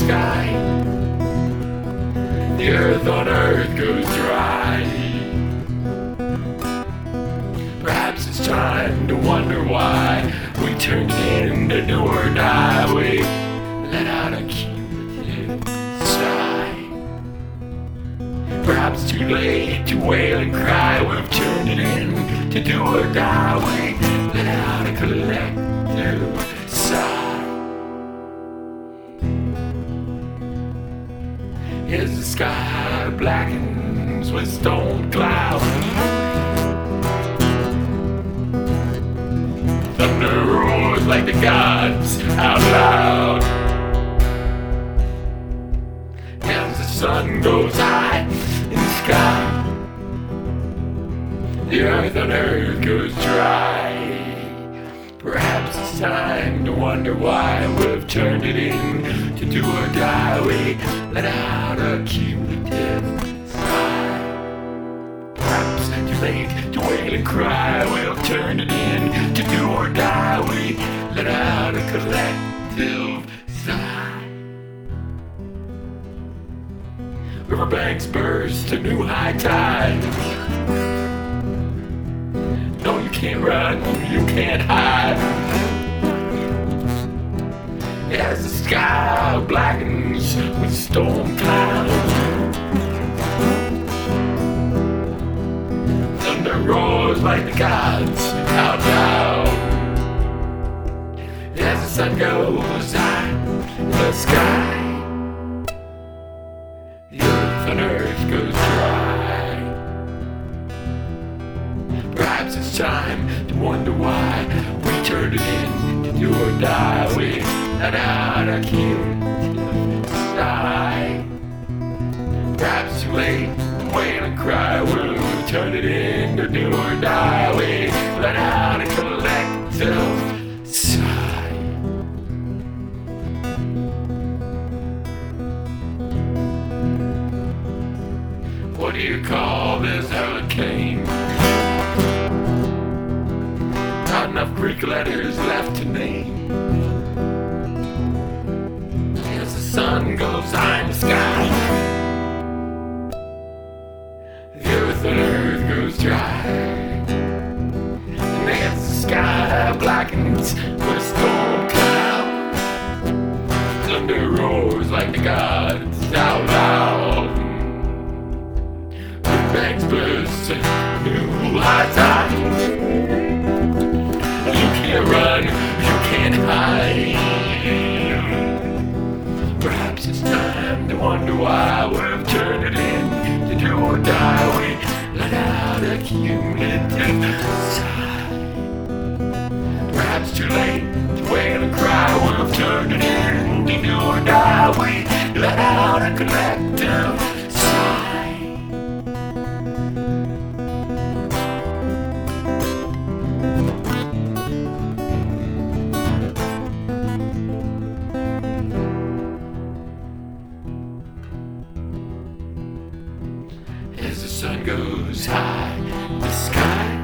sky. The earth on earth goes dry. Perhaps it's time to wonder why we turned it into do or die. We let out a cumulative sigh. Perhaps too late to wail and cry. We've turned it into do or die. We let out a collective sigh. As the sky blackens with storm clouds, thunder roars like the gods out loud. As the sun goes high in the sky, the earth on earth goes dry. Perhaps it's time to wonder why we've turned it in to do or die. We let out a cumulative sigh. Perhaps too late to wail and cry. We'll turn it in to do or die. We let out a collective sigh. Riverbanks burst to new high tide. No, you can't run, you can't hide. As the sky blackens with storm clouds, thunder roars like the gods out loud. As the sun goes high in the sky, the earth on earth goes dry. Perhaps it's time to wonder why we turned it in to do or die. We let out a cumulative sigh. Perhaps too late to wail and cry. We'll turn it in to do or die. We let out a collective sigh. What do you call this hurricane? Not enough Greek letters left to name. As the sun goes high in the sky, the earth and earth goes dry. And as the sky blackens with a storm cloud, thunder roars like the gods out loud. Banks burst to new high tide. You can't run, you can't hide. Perhaps it's time to wonder why we've turned it in to do or die. We let out a cumulative sigh. Perhaps too late to wail and cry. We've turned it in to do or die. We let out a collective sigh. As the sun goes high in the sky,